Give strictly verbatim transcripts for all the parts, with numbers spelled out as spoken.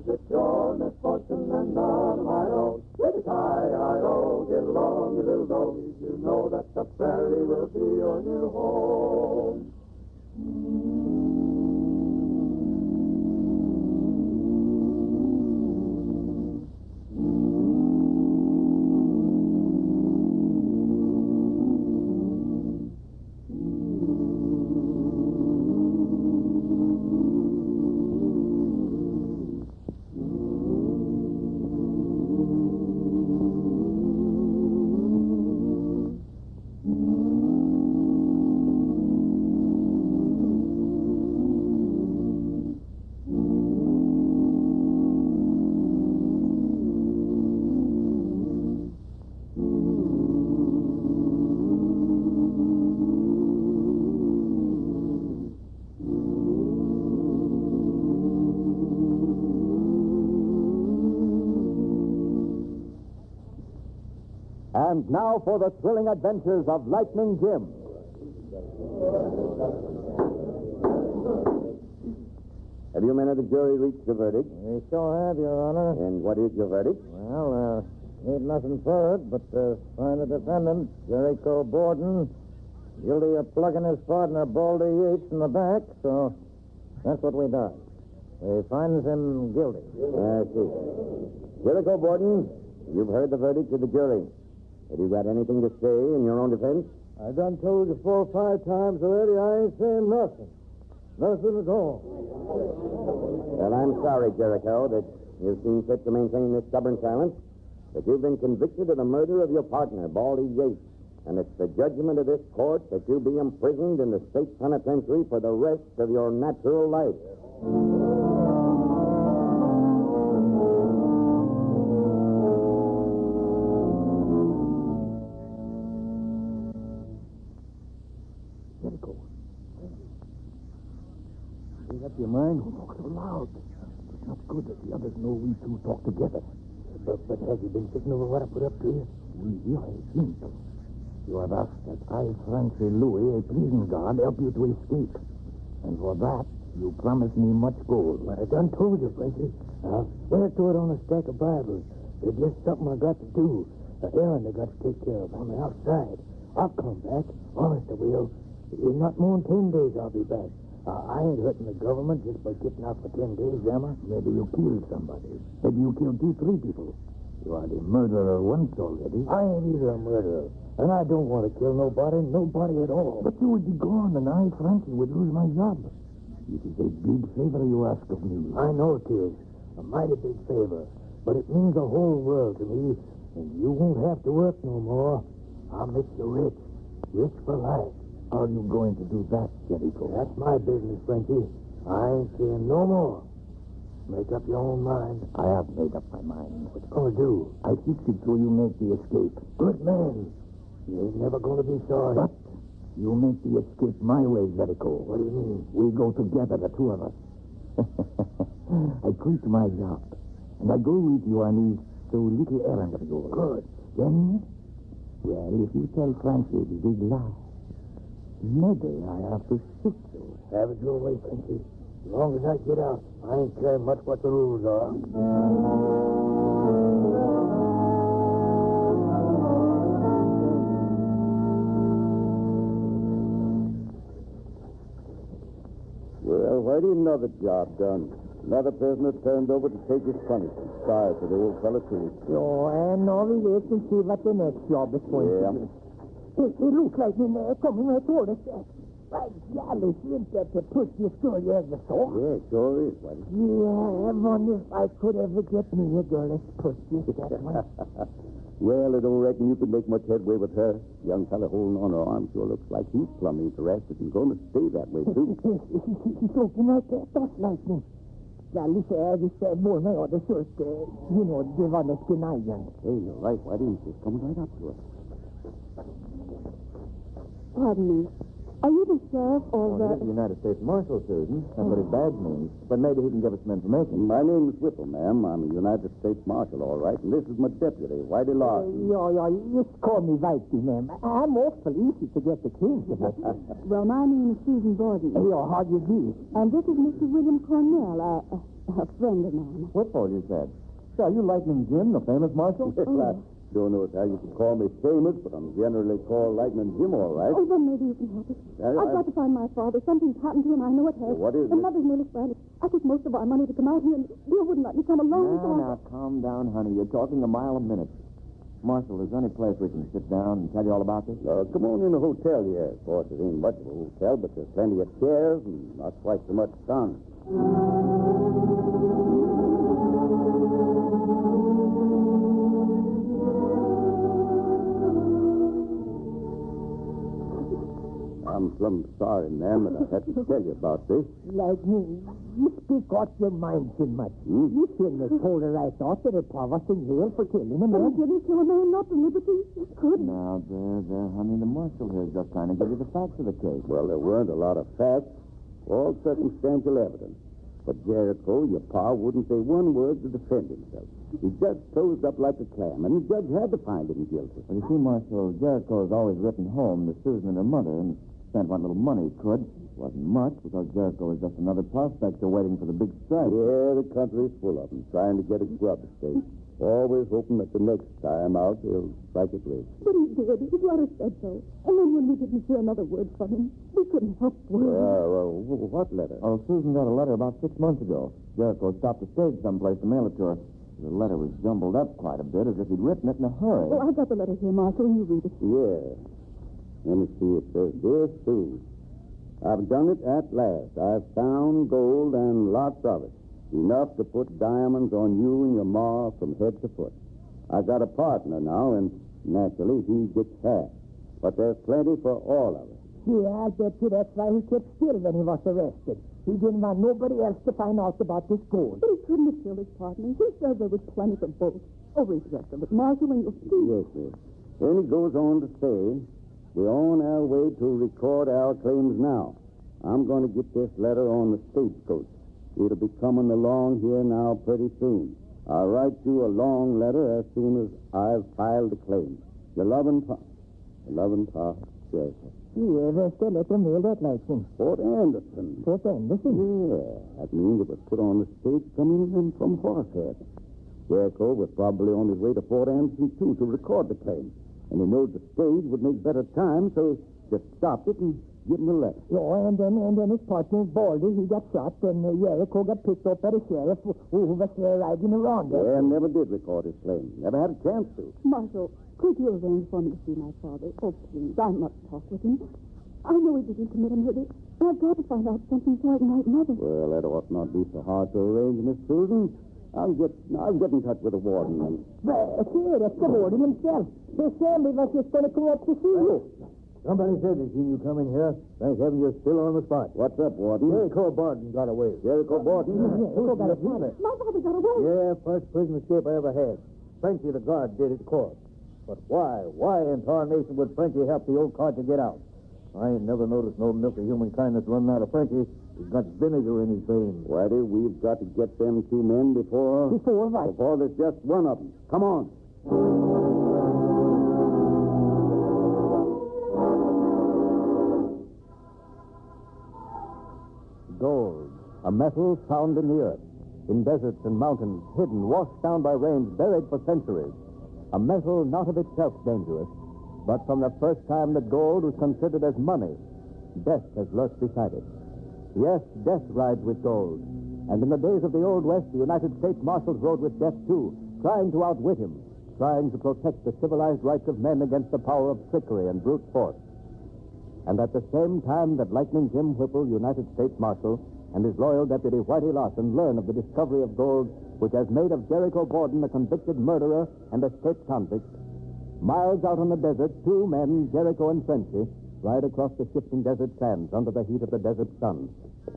It's your misfortune and none of my own. Yippee-ki-yi-o, get along, you little doggies. You know that the prairie will be your new home. And now for the thrilling adventures of Lightning Jim. Have you men of the jury reached the verdict? We sure have, Your Honor. And what is your verdict? Well, uh, ain't nothing for it but to find the defendant, Jericho Borden, guilty of plugging his partner, Baldy Yates, in the back, so that's what we done. We finds him guilty. I see. Jericho Borden, you've heard the verdict of the jury. Have you got anything to say in your own defense? I done told you four or five times already I ain't saying nothing. Nothing at all. Well, I'm sorry, Jericho, that you've seen fit to maintain this stubborn silence, but you've been convicted of the murder of your partner, Baldy Yates, and it's the judgment of this court that you be imprisoned in the state penitentiary for the rest of your natural life. Jericho. Made up your mind? Don't talk so loud. It's not good that the others know we two talk together. But, but have you been thinking over what I put up to you? Oui, I think. You have asked that I, Francie Louis, a prison guard, help you to escape. And for that, you promised me much gold. Well, I done told you, Francie. I'll swear to it on a stack of Bibles. It's just something I got to do. An errand I got to take care of on the outside. I'll come back. Honest, I will. In not more than ten days, I'll be back. Uh, I ain't hurting the government just by getting out for ten days, am I? Maybe you killed somebody. Maybe you killed two, three people. You are the murderer once already. I ain't either a murderer. And I don't want to kill nobody, nobody at all. But you would be gone, and I, Frankie, would lose my job. It is a big favor you ask of me. I know it is. A mighty big favor. But it means the whole world to me. And you won't have to work no more. I'll make you rich. Rich for life. How are you going to do that, Jericho? That's my business, Frankie. I ain't saying no more. Make up your own mind. I have made up my mind. What you gonna do? I fix it so you make the escape. Good man. You ain't never gonna be sorry. But you make the escape my way, Jericho. What do you mean? We go together, the two of us. I quit my job, and I go with you on this so little errand of yours. Good. Then, well, if you tell Francie the big lie, maybe I have to shoot you. Have it your way, Francie. As long as I get out, I ain't caring much what the rules are. Well, why do you know the job done? Another prisoner turned over to take his punishment. Sorry for the old fella, too. Jo, and now we wait and see what the next job is going Yeah. to be. It, it looks like in there coming right toward us. By golly, isn't that the pushing school you ever saw? Yeah, sure is, buddy. Yeah, I wonder if I could ever get me a girl as pushy as that one. Well, I don't reckon you could make much headway with her. Young fella holding on her arm sure looks like he's plumb interested and going to stay that way, too. She's looking like that, that's lightning. Golly, say, I just said more than I ought to sort, uh, you know, give on the skin iron. Hey, you're right, Whitey. She's coming right up to us. Pardon me. Are you the sheriff or Oh, the... he's the United States Marshal, Susan. That's what his badge means. But maybe he can give us some information. My name's Whipple, ma'am. I'm a United States Marshal, all right, and this is my deputy, Whitey Larson. Yeah, yeah, just call me Whitey, ma'am. I'm awful easy to get the king. Well, my name is Susan Borden. Yeah, how do you do? And this is Mister William Cornell, a, a, a friend of mine. Whipple, you said. So are you Lightning Jim, the famous Marshal? Well, I don't know how you can call me famous, but I'm generally called Lightning Jim, all right. Oh, then maybe you can help us. I- I've I- got to find my father. Something's happened to him. I know it has. What is the it? mother's nearly frantic. I took most of our money to come out here, and Bill wouldn't let me come alone. so I- Now, now, calm down, honey. You're talking a mile a minute. Marshal, is there any place we can sit down and tell you all about this? Uh, come on in the hotel here. Of course, it ain't much of a hotel, but there's plenty of chairs and not quite so much sun. I'm plumb sorry, ma'am, that I had to tell you about this. Lightning, you speak off your mind too much. Hmm? You shouldn't have told her right off that it was in jail for killing a But he man. didn't kill a man, not the liberty. He couldn't. Now, there, there, honey. The Marshal here is just trying to give you the facts of the case. Well, there weren't a lot of facts, all circumstantial evidence. But Jericho, your pa, wouldn't say one word to defend himself. He just closed up like a clam, and the judge had to find him guilty. Well, you see, Marshal, Jericho has always written home to Susan and her mother and spent what little money he could. Wasn't much, because Jericho was just another prospector waiting for the big strike. Yeah, the country's full of them, trying to get a grub estate. Always hoping that the next time out they'll strike it rich. But he did. His letter said so. And then when we didn't hear another word from him, we couldn't help worrying. Uh, well, wh- what letter? Oh, Susan got a letter about six months ago. Jericho stopped the stage someplace to mail it to her. The letter was jumbled up quite a bit, as if he'd written it in a hurry. Well, I've got the letter here, Marshal. You read it. Yeah. Let me see. It says, Dear Sue, I've done it at last. I've found gold and lots of it. Enough to put diamonds on you and your ma from head to foot. I got a partner now, and naturally he gets half. But there's plenty for all of us. Yeah, I bet you that's why he kept still when he was arrested. He didn't want nobody else to find out about this gold. But he couldn't have killed his partner. He said there was plenty for both. Oh, read the rest of it, Marshal, and you'll see. Yes, sir. Then he goes on to say, we're on our way to record our claims now. I'm going to get this letter on the stagecoach. It'll be coming along here now pretty soon. I'll write you a long letter as soon as I've filed the claim. Your loving pa. Your loving pa, Jericho. Yeah, where's the letter mailed at, Lightning? Fort Anderson. Fort Anderson? Yeah, that means it was put on the stage coming in from Horsehead. Jericho was probably on his way to Fort Anderson, too, to record the claim. And he knows the stage would make better time, so he just stopped it and give him the letter. Yeah, and then and then his partner, Baldy, he got shot, and uh, Jericho got picked up by the sheriff who, who was uh, riding around there. Yeah, never did record his claim. Never had a chance to. Marshal, could you arrange for me to see my father? Oh, please, I must talk with him. I know he didn't commit a murder, but I've got to find out something so I can write Mother. Well, that ought not be so hard to arrange, Miss Susan. I'll get I'll get in touch with the warden. And... Well, here, that's the warden himself. This Sammy was just going to come up to see you. Somebody said they seen you coming here. Thank heaven you're still on the spot. What's up, warden? Jericho Borden got away. Jericho Borden? Jericho got a father. My father got away. Yeah, first prison escape I ever had. Frenchy, the guard, did it court. But why? Why in tarnation would Frenchy help the old card to get out? I ain't never noticed no milk of human kindness running out of Frenchy. He's got vinegar in his veins. Whitey, we've got to get them two men before... Before what? Before there's just one of them. Come on. Gold, a metal found in the earth, in deserts and mountains, hidden, washed down by rains, buried for centuries. A metal not of itself dangerous, but from the first time that gold was considered as money, death has lurked beside it. Yes, death rides with gold. And in the days of the Old West, the United States Marshals rode with death, too, trying to outwit him, trying to protect the civilized rights of men against the power of trickery and brute force. And at the same time that Lightning Jim Whipple, United States Marshal, and his loyal deputy, Whitey Larson, learn of the discovery of gold, which has made of Jericho Borden a convicted murderer and escaped convict, miles out on the desert, two men, Jericho and Frenchy, ride across the shifting desert sands under the heat of the desert sun.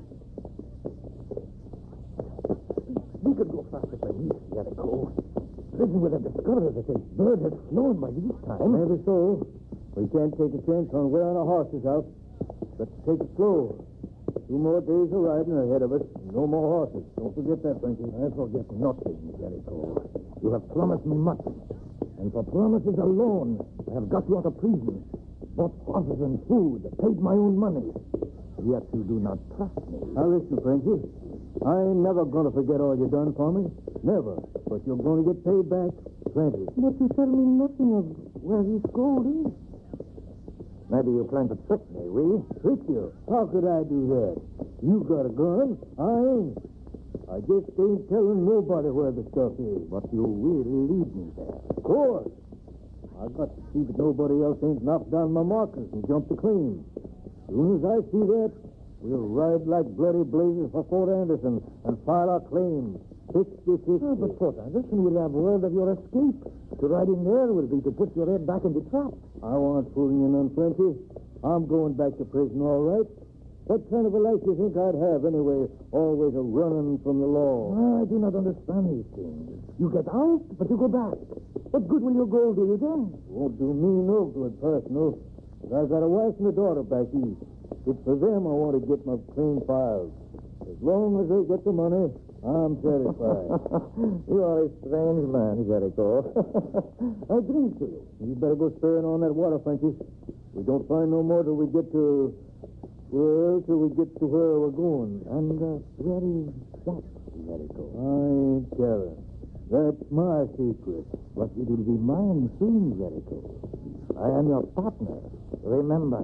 We could go faster than these, Jericho. Prison would have discovered that this bird had flown by this time. Maybe so. We can't take a chance on wearing our horses out. Let's take it slow. Two more days of riding ahead of us. No more horses. Don't forget that, Frankie. I forget nothing, Jericho. You have promised me much. And for promises alone, I have got you out of prison. Bought horses and food. Paid my own money. Yet you do not trust me. Now listen, Frankie. I ain't never going to forget all you done for me. Never. But you're going to get paid back plenty. But you tell me nothing of where this gold is. Maybe you plan to trick me, we? Trick you? How could I do that? You got a gun. I ain't. I just ain't telling nobody where the stuff is. But you will lead me there. Of course. I got to see that nobody else ain't knocked down my markers and jumped the claim. As soon as I see that, we'll ride like bloody blazes for Fort Anderson and file our claim. fifty-fifty. Oh, but Fort Anderson will have word of your escape. To ride in there will be to put your head back in the trap. I won't fooling you none, Frenchy. I'm going back to prison, all right. What kind of a life do you think I'd have, anyway, always a running from the law? I do not understand these things. You get out, but you go back. What good will your gold do you then? Won't do me no good, personal. But I've got a wife and a daughter back east. It's for them I want to get my claim filed. As long as they get the money, I'm satisfied. You are a strange man, Jericho. I drink to you. You better go stirring on that water, Frankie. We don't find no more till we get to... Well, till we get to where we're going. And uh, where is that, Jericho? I ain't telling. That's my secret. But it will be mine soon, Jericho. I am your partner. Remember.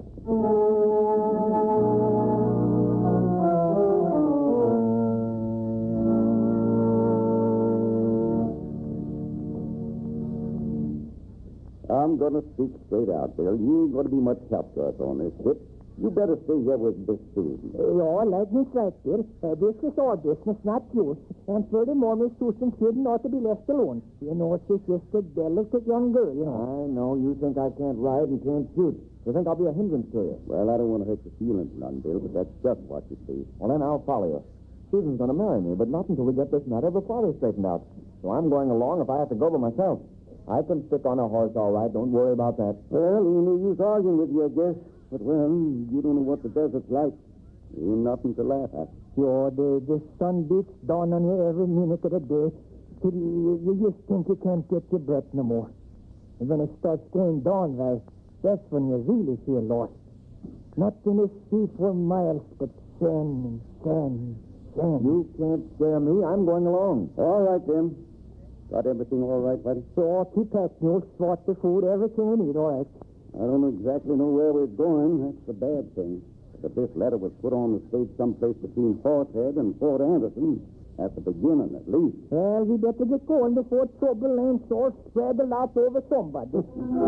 I'm going to speak straight out, Bill. You ain't going to be much help to us on this trip. You better stay here with Miss Susan. Ja, let me straight here. Uh, this is our business, not yours. And furthermore, Miss Susan shouldn't ought to be left alone. You know, she's just a delicate young girl, you know. I know. You think I can't ride and can't shoot. You think I'll be a hindrance to you. Well, I don't want to hurt your feelings none, Bill, but that's just what you see. Well, then I'll follow you. Susan's going to marry me, but not until we get this matter of the father straightened out. So I'm going along if I have to go by myself. I can stick on a horse all right. Don't worry about that. Well, ain't no use arguing with you, I guess. But, well, you don't know what the desert's like. Ain't nothing to laugh at. Sure, the, the sun beats down on you every minute of the day. Till you, you just think you can't get your breath no more. And when it starts going down, right, that's when you really feel lost. Nothing to see for miles but sand and sand, sand. You can't scare me. I'm going along. All right, then. Got everything all right, buddy? So, keep packing, you'll swat the food, everything you need, all right. I don't exactly know where we're going. That's the bad thing. But this letter was put on the stage someplace between Horsehead and Fort Anderson. At the beginning, at least. Well, we better get going before trouble and sore spread a lot over somebody.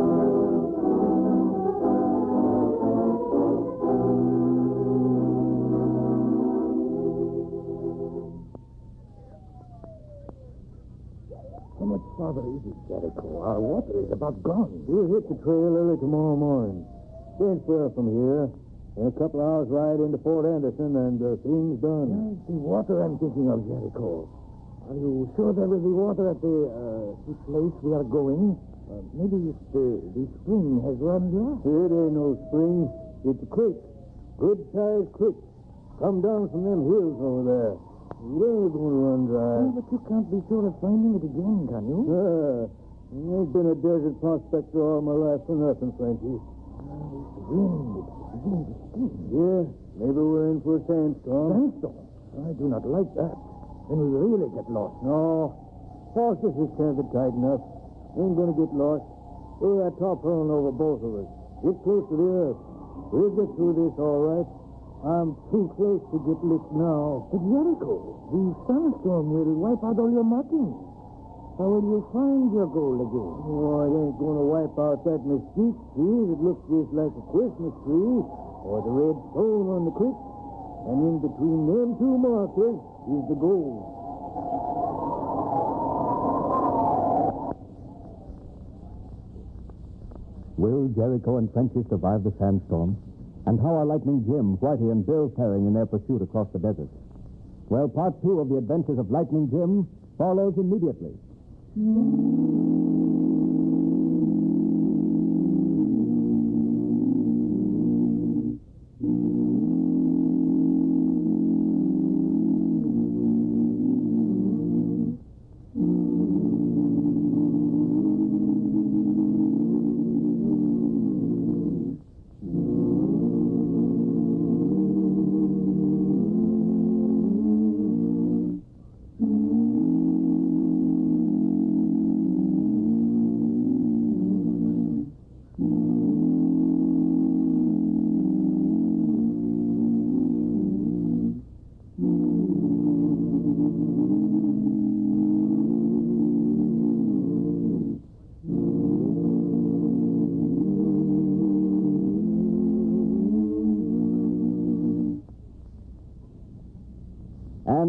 How much farther is it, Jericho? Our water is about gone. We'll hit the trail early tomorrow morning. Ain't far from here. In a couple of hours ride into Fort Anderson, and uh, things done. That's the water I'm thinking of, Jericho. Are you sure there will be water at the, uh, the place we are going? Uh, maybe it's the, the spring has run dry. It ain't no spring. It's a creek. Good-sized creek. Come down from them hills over there. It ain't going to run dry. Oh, but you can't be sure of finding it again, can you? Uh, I ain't been a desert prospector all my life for nothing, Frankie. Oh, it's wind. It's beginning to steam. Yeah, maybe we're in for a sandstorm. Sandstorm? I do not like that. Then we really get lost. No. Horses is tethered tight enough. Ain't gonna get lost. Oh, that top hurling over both of us. Get close to the earth. We'll get through this all right. I'm too close to get licked now. But Jericho, the sandstorm will wipe out all your markings. How will you find your gold again? Oh, it ain't gonna wipe out that mesquite tree that looks just like a Christmas tree, or the red stone on the creek. And in between them two markers is the gold. Will Jericho and Frenchy survive the sandstorm? And how are Lightning Jim, Whitey, and Bill faring in their pursuit across the desert? Well, part two of the adventures of Lightning Jim follows immediately. Mm-hmm.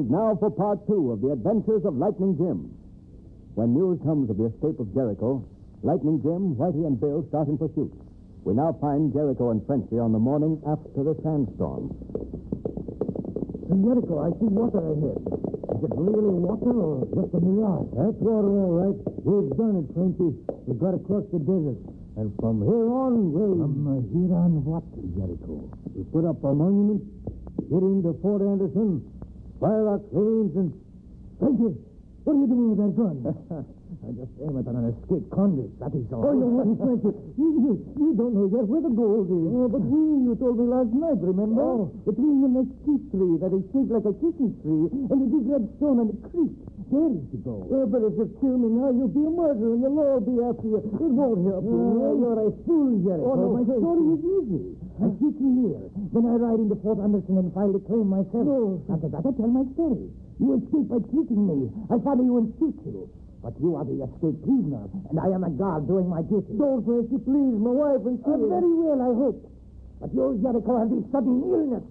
And now for part two of the adventures of Lightning Jim. When news comes of the escape of Jericho, Lightning Jim, Whitey, and Bill start in pursuit. We now find Jericho and Frenchy on the morning after the sandstorm. Jericho, I see water ahead. Is it really water or just a mirage? That's water, all right. We've done it, Frenchy. We've got across the desert. And from here on, we'll... From uh, here on what, Jericho? We put up our monument, get into Fort Anderson, fire our claims, and... Frenchy, what are you doing with that gun? I just aim it on an escaped convict, that is all. Oh, you haven't, Frenchy. You, you, you don't know yet where the gold is. Oh, but we, you told me last night, remember? Oh. Between the mesquite tree that is shaped like a Christmas tree and the big red stone on the creek. There is the gold. Oh, but if you kill me now, you'll be a murderer and the law will be after you. It won't help you. Oh, you're a fool, Jericho. Oh, no, my story is easy. I shoot you here. Then I ride into Fort Anderson and file the claim myself. No. After that, I tell my story. You escape by tricking me. I follow you and shoot you. But you are the escaped prisoner, and I am a guard doing my duty. Don't, Frenchy, please. My wife and children. Uh, very well, I hope. But you, Jericho, have this sudden illness.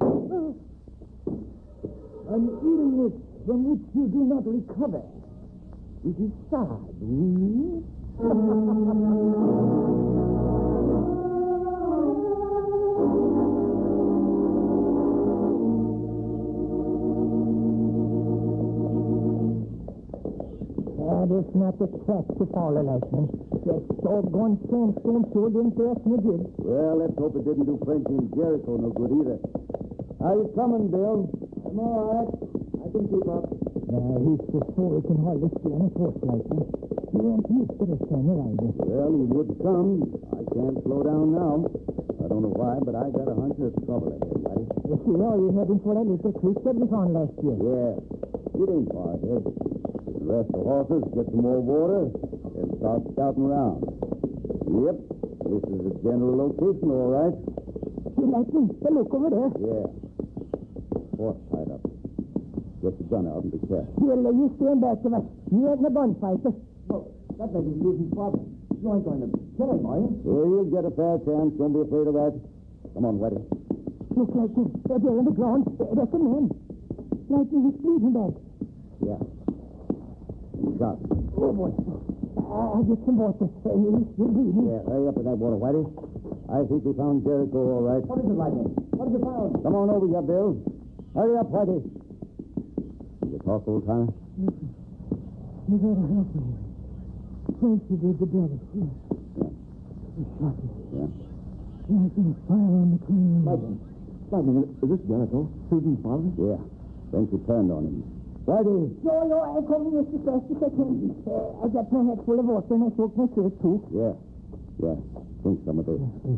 An illness from which you do not recover. It is sad, we. That is not the track to follow, Lightning. That doggone sandstorm sure didn't trust me good. Well, let's hope it didn't do Frenchy and Jericho no good either. How you coming, Bill? I'm all right. I can keep up. Now, he's so sore he can hardly stay on his horse, Lightning. He won't used to this kind of riding. Well, he would come. I can't slow down now. I don't know why, but I got a hunch there's trouble ahead, buddy. You see, all you're heading for that little creek that we found last year. Yeah. It ain't far ahead. Rest the horses, get some more water, and start scouting around. Yep, this is the general location, all right. See, Lightning, the look over there. Yeah. Horse tied up. Get the gun out and be careful. Bill, you stand back of us. You ain't in a gunfighter. Oh, that may be losing father. You ain't going to kill him, are you? Yeah, you'll get a fair chance. Don't be afraid of that. Come on, Whitey. Look, Lightning, they're there on the ground. That's a man. Lightning, he's bleeding back. Yeah. Shot. Oh, boy. I'll get some water. Uh, he's still bleeding. Yeah, hurry up with that water, Whitey. I think we found Jericho, all right. What is it, Lightning? What have you found? Come on over here, Bill. Hurry up, Whitey. You talk, old timer? Listen, you gotta help me. Frenchy did the brother. Yeah. He shot me. Yeah? Yeah, I can fire on the claim. Lightning. Lightning, is this Jericho? Susan's father? Yeah. Frenchy turned on him. Whitey. Yo, yo, I'm coming just as fast as I can. Uh, I got my head full of water and I soaked my shirt, too. Yeah. Yeah. Drink some of this. Uh,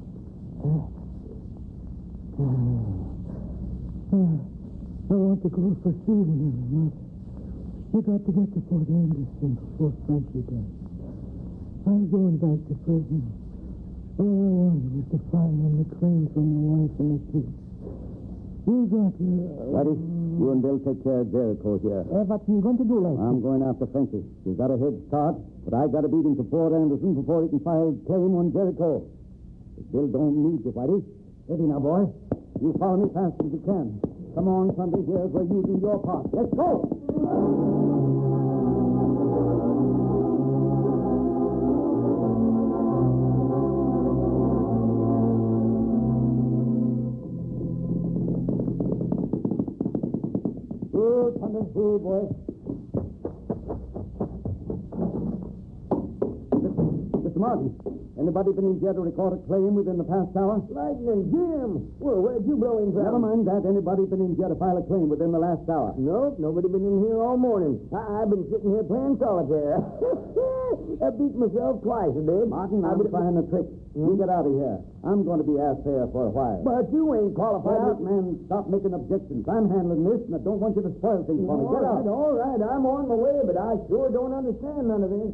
uh, uh, I want to go for Susan, Mother. You got to get to Fort Anderson before Frenchy does. I'm going back to prison. All I wanted was to find on the claim from my wife and the kids. You got to... Uh, Whitey, you and Bill take care of Jericho here. Uh, what are you going to do, like? I'm going after Frenchy. He's got a head start, but I got to beat him to Fort Anderson before he can file a claim on Jericho. But Bill don't need you, Whitey. Steady now, boy. You follow me fast as you can. Come on, Sunday, here's where you do your part. Let's go! Good, Sunday, good, boy. Mister Martin, anybody been in here to record a claim within the past hour? Lightning Jim! Well, where'd you blow in from? Never mind that. Anybody been in here to file a claim within the last hour? Nope, nobody been in here all morning. I- I've been sitting here playing solitaire. I beat myself twice, I did. Martin, I've I'm been trying a trick. You get out of here. I'm going to be asked here for a while. But you ain't qualified. Well, man, stop making objections. I'm handling this, and I don't want you to spoil things for me. All Get right, out. all right. I'm on my way, but I sure don't understand none of this.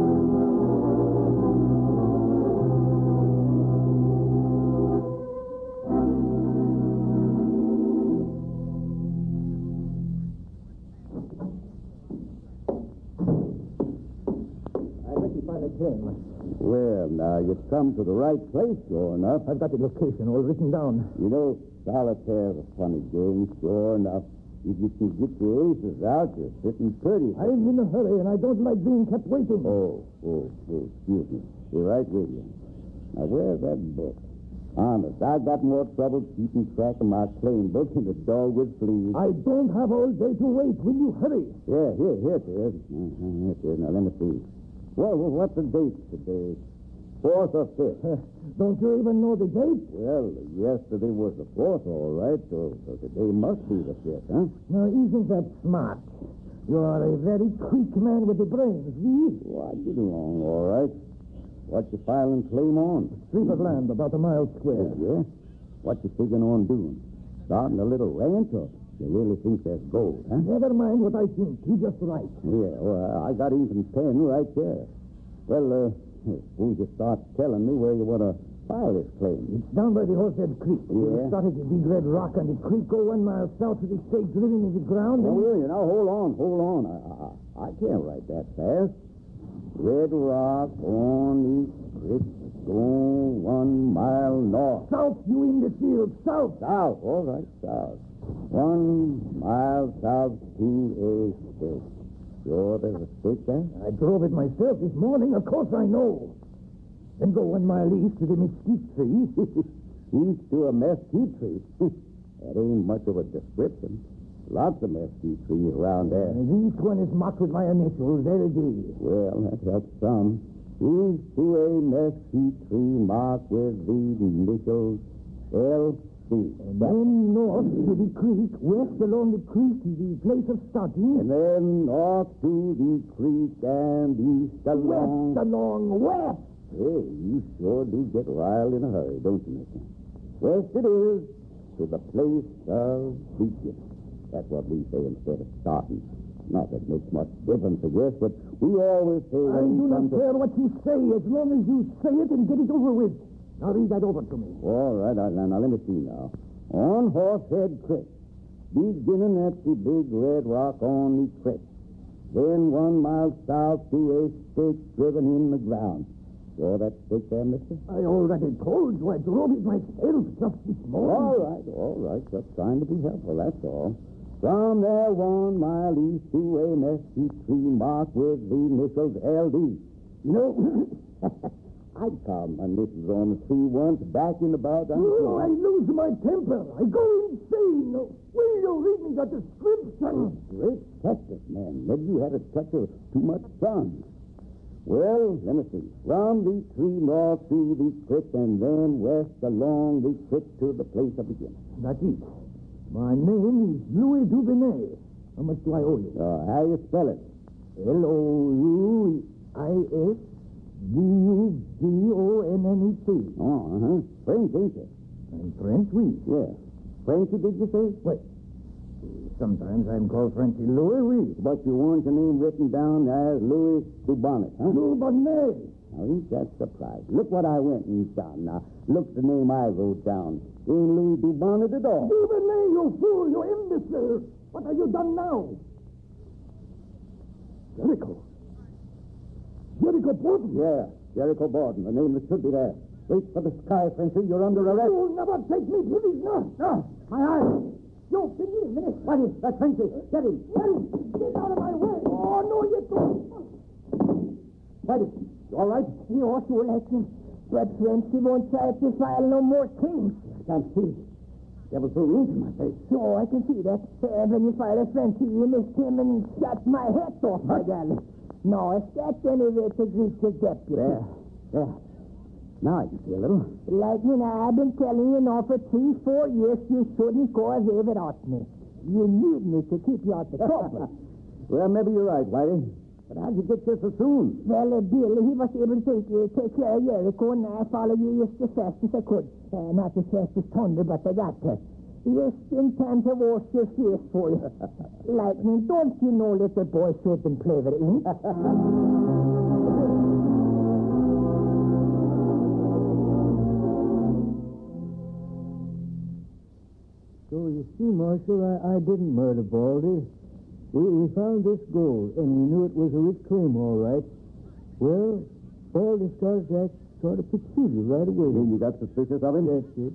I bet you find a claim. Well, now, you've come to the right place, sure enough. I've got the location all written down. You know, solitaire's a funny game, sure enough. If you can get your aces out, you're sitting pretty. I'm in a hurry, and I don't like being kept waiting. Oh, oh, oh, excuse me. Be right with you. Now, where's that book? Honest, I got more trouble keeping track of my claim book than a dog with fleas. I don't have all day to wait. Will you hurry? Yeah, here, here it is. Uh-huh, here it is. Now, let me see. Well, well, what's the date today? Fourth or fifth? Don't you even know the date? Well, yesterday was the fourth, all right, so, so today must be the fifth, huh? Now, isn't that smart? You are a very quick man with the brains, see? Why, get along, all right. What you filing claim on? Strip of land about a mile square. Yeah? What you figuring on doing? Starting a little ranch, or you really think there's gold, huh? Never mind what I think. You just write. Yeah, well, I got even pen right there. Well, uh, suppose you start telling me where you want to file this claim. It's down by the Horsehead Creek. Yeah? You start at the Big Red Rock, and the creek go one mile south to the stake driven into the ground. Oh, and... will you? Now, hold on, hold on. I, I, I can't write that fast. Red Rock on the creek, go one mile north. South, you imbecile, south. South, all right, south. One mile south to a stake. Sure there's a stake there? I drove it myself this morning. Of course I know. Then go one mile east to the mesquite tree. East to a mesquite tree? That ain't much of a description. Lots of mesquite trees around there. And the east one is marked with my initials, L D. Well, that helps some. East to a mesquite tree marked with the initials L C. And then north to the creek, west along the creek to the place of starting. And then north to the creek and east along... West along, west. Hey, you sure do get riled in a hurry, don't you, mister? West it is, to the place of beginning. That's what we say instead of starting. Not that it makes much difference, I guess, but we always say... I do not care what you say, as long as you say it and get it over with. Now read that over to me. All right, all right, now, now let me see now. On Horsehead Creek, beginning at the Big Red Rock on the creek. Then one mile south to a stake driven in the ground. Sure that stake there, mister? I already told you I drove it myself just this morning. All right, all right. Just trying to be helpful, that's all. From there, one mile east to a mesquite tree marked with the initials L D. You know, I'd call my initials on the tree once, back in about... Oh, I lose my temper. I go insane. Will you read me the description? Great Texas, man. Maybe you had a touch of too much sun. Well, let me see. From the tree north to the creek, and then west along the creek to the place of beginning. That's it. My name is Louis Duvenet. How much do I owe you? Uh, how you spell it? L O U I S D U D O N N E T. Oh, uh-huh. French, ain't you? I'm French, oui. Yeah. Frenchy, did you say? Wait. Sometimes I'm called Frenchy Louis, oui. But you want your name written down as Louis Dubonnet, huh? Duvenet. Now, ain't that surprised? Look what I went and done. Now, look the name I wrote down. Ain't Louis Dubonnet at all. Duvenet, you fool, you imbecile. What have you done now? Jericho. Jericho Borden. Yeah, Jericho Borden, the name that should be there. Wait for the sky, Frenchy. You're under arrest. You'll never take me prisoner. No, my eyes. Yo, give me a minute. What is that, Frenchy? Get him. Get him. Get out of my way. Oh, no, you don't. What is he? You all right? You ought to like him. But Frenchy won't try to file no more claims. I can't see. Devil threw ink in my face. Sure, I can see that. Uh, when you file a Frenchy, you missed him and shot my hat off, my gal. No, if that's any way to greet your deputy. There. There. Now I can see a little. Like me now, I've been telling you now for three, four years you shouldn't go away without me. You need me to keep you out of trouble. Well, maybe you're right, Whitey. But how'd you get here so soon? Well, uh, Bill, he was able to take, uh, take care of Jericho, and I followed you just as fast as I could. Uh, not as fast as thunder, but I got there. Just in time to wash your face for you. Lightning, don't you know little boys shouldn't play with ink? So you see, Marshal, I, I didn't murder Baldy. We, we found this gold, and we knew it was a rich claim, all right. Well, Baldy started to act sort of peculiar right away. You got suspicious of him? Yes, sir.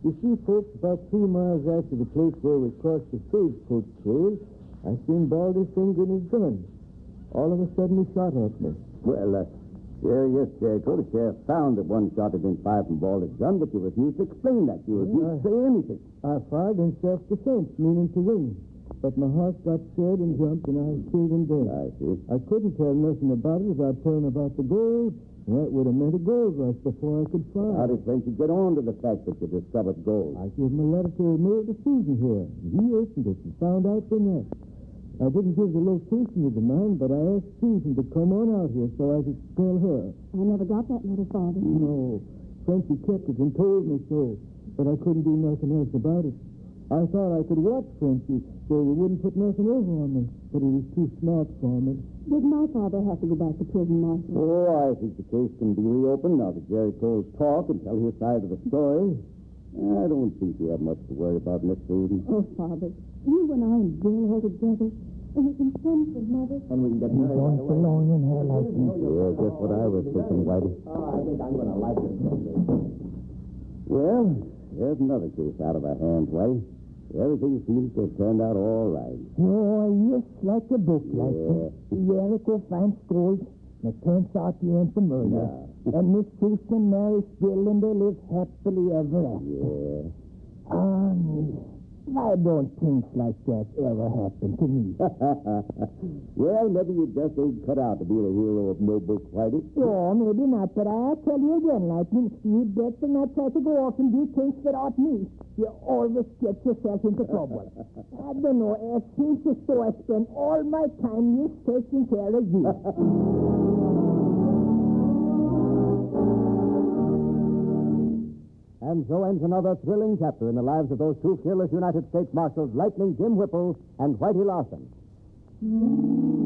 You see, folks, about three miles after the place where we crossed the stagecoach trail, I seen Baldy fingering his gun. All of a sudden, he shot at me. Well, uh, yeah, yes, Jericho, the sheriff found that one shot had been fired from Baldy's gun, but you refused to explain that. You refused to say anything. I fired in self-defense, meaning to win. But my horse got scared and jumped, and I killed him dead. I see. I couldn't tell nothing about it without telling about the gold. That would have meant a gold rush before I could fire. How did Frenchy get on to the fact that you discovered gold? I gave him a letter to Mayor Susan here. And he opened it and found out from that. I didn't give the location of the mine, but I asked Susan to come on out here so I could tell her. I never got that letter, Father. No. Frenchy kept it and told me so, but I couldn't do nothing else about it. I thought I could watch Frenchy so he wouldn't put nothing over on me, but he was too smart for me. Did my father have to go back to prison, Marshal? Oh, I think the case can be reopened now that Jericho's talk and tell his side of the story. I don't think you have much to worry about, Miss Susan. Oh, Father, you and I and Bill all together, and we can send for Mother. And we can get You don't belong in her like me. Yeah, just what I was thinking, Whitey. Oh, I think I'm going to like this. Well, there's another case out of our hands, Whitey. Everything seems to have turned out all right. Oh, yes, like a book, like Yeah. Jericho finds gold, and it turns out he ain't the murderer. Yeah. And Miss Susan marries Bill, and they live happily ever after. Yeah. Ah, me. Why don't things like that ever happen to me? Well, maybe you just ain't cut out to be the hero of no book, Whitey. Oh, maybe not, but I'll tell you again, Lightning, you better not try to go off and do things without me. You always get yourself into trouble. I don't know, it seems as though I spend all my time just taking care of you. And so ends another thrilling chapter in the lives of those two fearless United States Marshals, Lightning Jim Whipple and Whitey Larson.